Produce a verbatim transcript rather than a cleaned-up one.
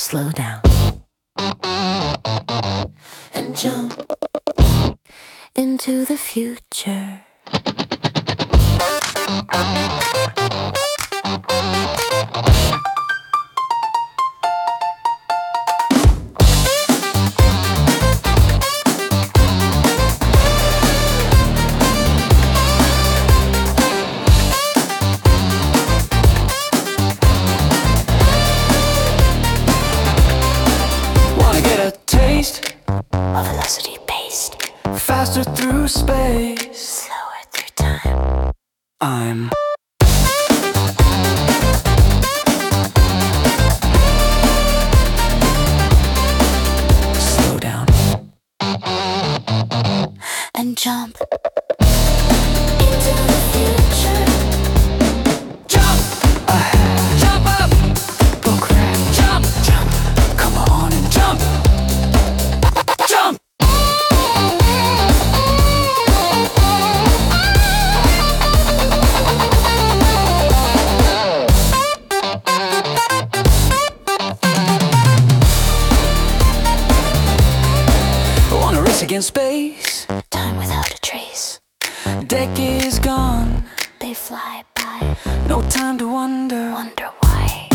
slow down and jump into the future. A velocity paced, faster through space, slower through time. I'm slow down and jump into the future. Jump ahead, jump up, book red, jump, jump, come on and jump. Jump! On a race against space, Time without a trace. decades gone, They fly by, no time to wonder. wonder why.